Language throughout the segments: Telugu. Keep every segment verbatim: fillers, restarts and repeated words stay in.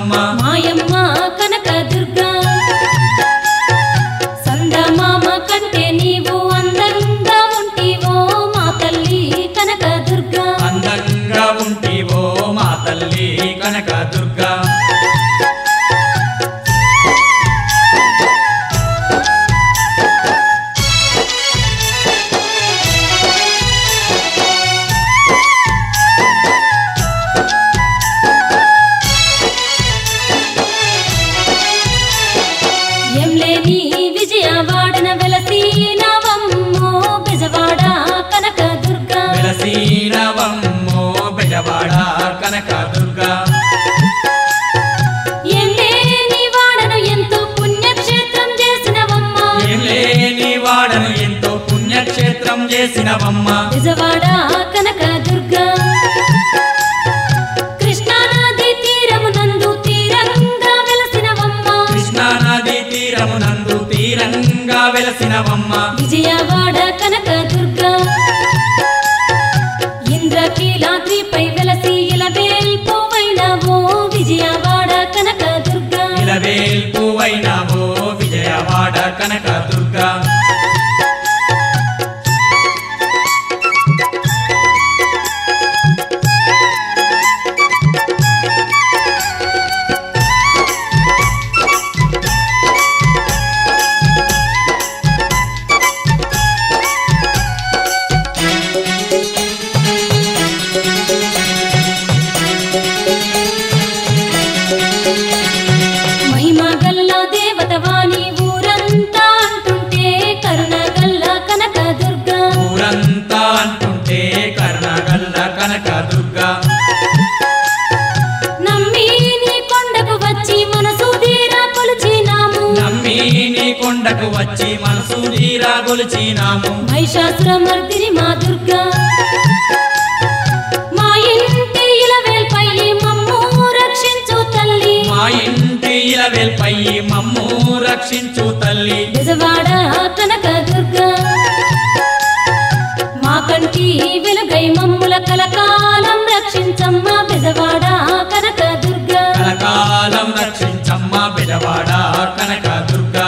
వెలసినవమ్మ మాయమ్మ కనక దుర్గా సందమామ కంటే నీవు అందంగా ఉంటివో మా తల్లి కనక దుర్గా అందంగా ఉంటివో మా తల్లి కనక దుర్గా ఎంలేని విజయవాడన వెలసినవమ్మో బెజవాడ కనక దుర్గా వెలసినవమ్మో బెజవాడ కనక దుర్గా ఎంలేని వాడను ఎంతో పుణ్యక్షేత్రం చేసినవమ్మ ఎంలేని వాడను ఎంతో పుణ్యక్షేత్రం చేసినవమ్మ బెజవాడ కనక దుర్గా కృష్ణానది తీరమునందు తీరంగా వెలసినవమ్మ కృష్ణానది తీరమునందు తీరంగా వెలసినవమ్మ విజయవాడ కనక దుర్గా ఇంద్రకీలాద్రిపై వెలసి ఇలవేల్పువైనవో విజయవాడ కనక దుర్గా ఇలవేల్పువైనవో విజయవాడ కనక దుర్గా మహిమ గల్ల దేవతవాణి ఊరంతా అంటుంటే కరుణ గల్ల కనక దుర్గా ఊరంతా అంటుంటే కర్ణగల్ల కనక దుర్గా నమ్మి నీ కొండకు వచ్చి మనసు తీరా కొలిచినాము నమ్మి నీ కొండకు వచ్చి మనసు తీరా గొలిచినాము మహిషాసురమర్దిని మా దుర్గా మా ఇంటి ఇలవేల్పై మమ్ము రక్షించు తల్లి మా ఇంటి ఇలవేల్పై మమ్ము రక్షించు తల్లి బెజవాడ కనక దుర్గా మా కంటి వెలుగై మమ్ముల కలకాలం రక్షించమ్మ బెజవాడ కనక దుర్గా కలకాలం రక్షించమ్మ బెజవాడ కనక దుర్గా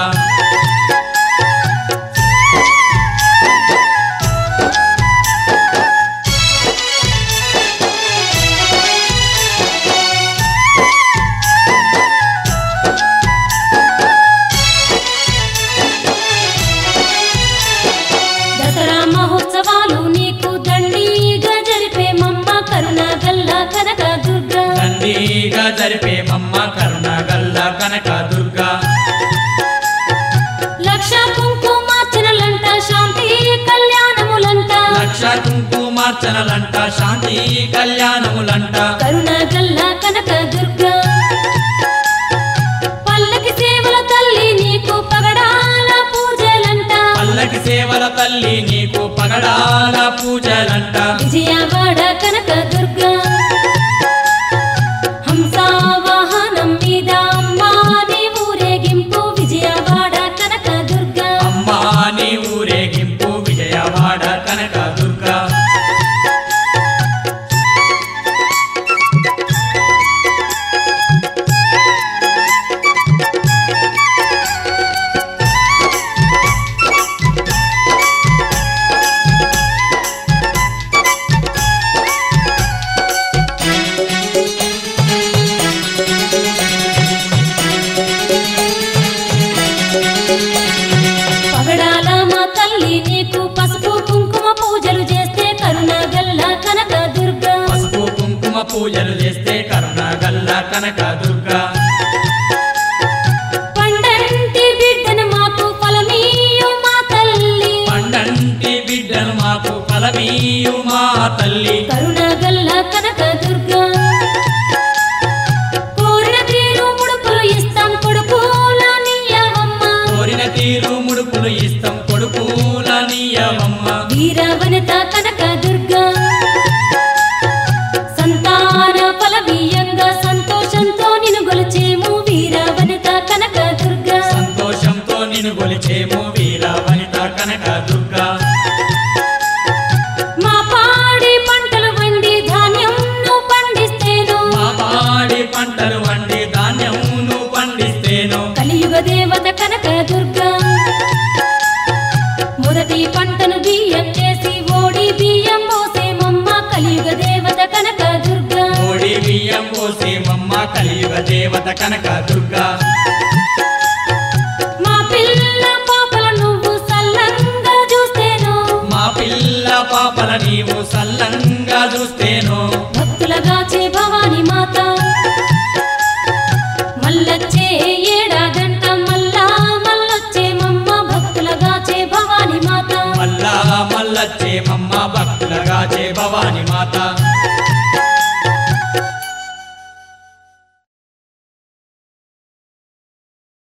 దసరా మహోత్సవాలు నీకు దండిగా జరిపే మమ్మ కరుణ గల్ల కనక దుర్గా దండిగా జరిపే మమ్మ కరుణగల్ల కనక దుర్గా లక్ష కుంకుమార్చనలంట శాంతి కళ్యాణములంట లక్ష కుంకుమార్చనలంట శాంతి కళ్యాణములంట కరుణ గల్ల కనక దుర్గా పల్లకి సేవల తల్లి నీకు పగడాల పూజలంట పల్లకి సేవల తల్లి నీకు పగడాల పూజలంట విజయవాడ కనక దుర్గా హంసావాహనం మీద అమ్మా నీ ఊరేగింపు విజయవాడ కనక దుర్గా అమ్మా నీ ఊరేగింపు విజయవాడ కనక దుర్గా పగడాల మా తల్లి నీకు పసుపు కుంకుమ పూజలు చేస్తే కరుణ గల్ల కనక దుర్గా పసుపు కుంకుమ పూజలు చేస్తే కరుణగల్ల కనక దుర్గా పండంటి బిడ్డను మాకు ఫలమీయు మా తల్లి పండంటి బిడ్డను మాకు ఫలమీయు మా తల్లి కరుణ గల్ల కనక దుర్గా కోరిన తీరు ముడుపులు ఇస్తాం కొడుకుల నీయవమ్మ కోరిన తీరు ముడుపులు ఇస్తాం కొడుకుల నీయవమ్మ వీర వనిత కనక దుర్గా సంతాన ఫలమీయంగా సంతోషంతో నిన్ను గొలిచేము వీర వనిత కనక దుర్గా సంతోషంతో నిన్ను గొలిచేము వీర వనిత కనక దుర్గా మా పాడి పంటలు ధాన్యమును పండిస్తేనో కలియుగ దేవత కనక దుర్గా మొదటి పంటను బియ్యం చేసి ఓడి బియ్యం పోసేమమ్మ కలియుగ దేవత కనక దుర్గా ఓడి బియ్యం పోసేమమ్మ కలియుగ దేవత కనక దుర్గా మా పిల్ల పాపల నువ్వు సల్లంగా చూస్తేనో మా పిల్ల పాపల నీవు సల్లంగా చూస్తేనో భక్తులగాచే భవాని మాత మల్లచ్చే ఏడాదంట మల్లా మల్లొచ్చే మమ్మ భక్తులగాచే భవాని మాత మల్లా మల్లచ్చే మమ్మ భక్తులగాచే భవాని మాత